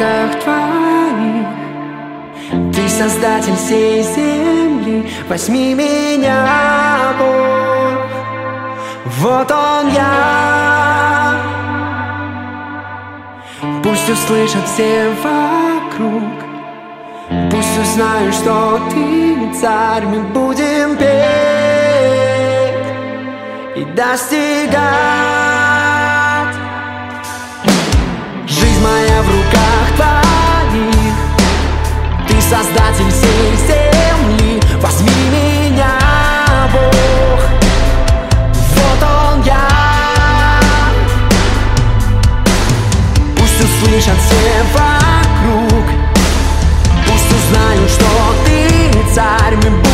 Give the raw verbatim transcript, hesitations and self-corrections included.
руках твоих. Ты создатель всей земли, возьми меня, Бог. Вот он я. Пусть услышат все вокруг, пусть узнают, что ты царь. Мы будем петь и достигать. Жизнь моя в руках твоих. Ты создатель всей земли, возьми меня, Бог. Вот он я. Пусть услышат все вокруг, пусть узнают, что ты царь. Мы